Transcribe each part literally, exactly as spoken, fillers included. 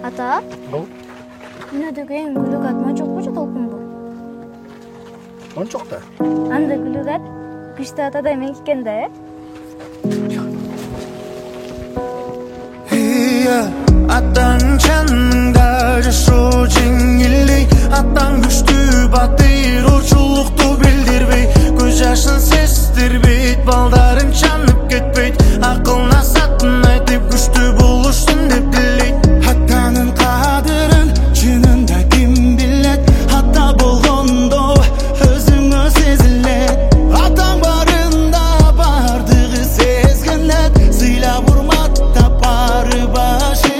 Ата? Dünyadaki en gülük atma çok mu толкун bu? Он жоқ та. Анда gülük at, kışta ata da emek iken de. Атаң жаныңда жашоо жеңилдей, атаң күчтүү батыр урчулукту билдирбей, көз жашын сездирбейт, балдарың жанып кетпейт, акылына сатын айтып күчтүү болуштун деп дилейт. Атанын кадырын чынында ким билет, ата болгондо өзүңө сезилет. Атаң барында бардыгы сезгенет, сыйлап урматта бары башы.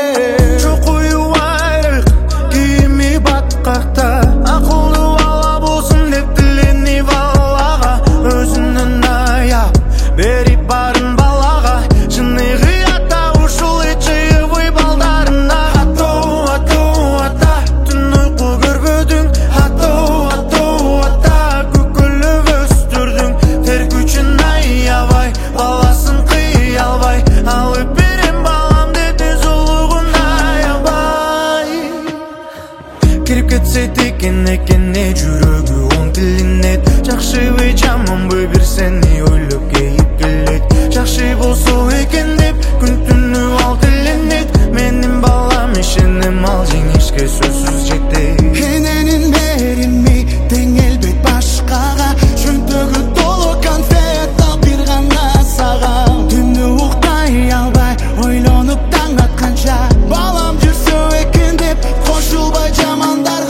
Ekene жүрөгү он тилинет, жакшыбы жаманбы бир сени ойлоп кейип келет. Жакшы болсо экен деп күн түнү ал тиленет, менин балам ишенем ал жеңишке сөзсүз жетти. Эненин берими тең элбет башкага, чөнтөгү толо конфет ал бир гана сага. Түнү уктай албай ойлонуп таң атканча, балам жүрсө экен деп кошулбай жамандарга.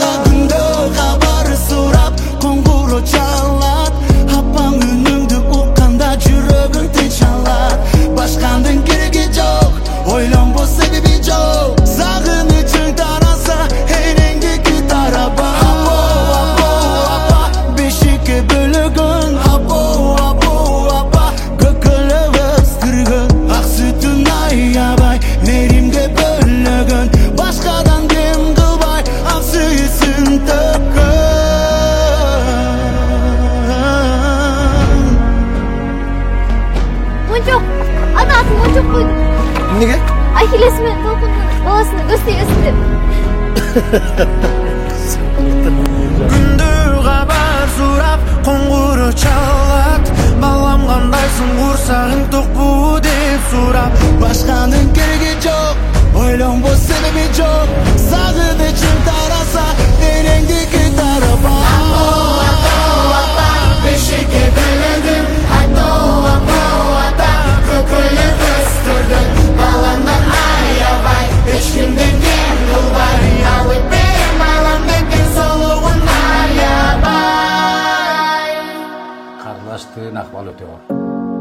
Çalat, apang önümde ukkanda жүрөгүң tinch alat. Başkandın keregi жок, ойлон bu sebebi жок. Сагынычың тараса, энеңдики тараба. Апо, апо, апа, бешикке бөлөгөн. Апо, апо, апа, көкөлөп өстүргөн. Ак сүтүн аябай, меримге бөлөгөн. Башкадан кем кылбай, ак сүйүүсүн төккөн. Çok, anasını çok koydu. Niye? Ahillesimi толкунун баласını gösteriyorsun деп. Күндү кабар сурап, коңгуру чалат. Балам кандайсың, курсагың токпу деп сурап. Башканын кереги жок, ойлонбо себеби жок. Сагынычың тараса, энеңдики тараба. Апо, апо, апа, бешикке бөлөгүн. Апо, апо, апа, көкөлөп өстүрдүң. Баламдан аябай, эч кимден кем кылбай. Алып берем балам деген солугун аябай. Карлаштын акыбалы өтө оор.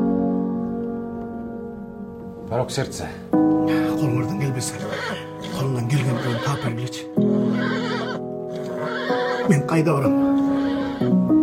Бирок сердце. Колуңардан келбесе, колуңдан келген bilen таап бергилечи. Мен кайда барам?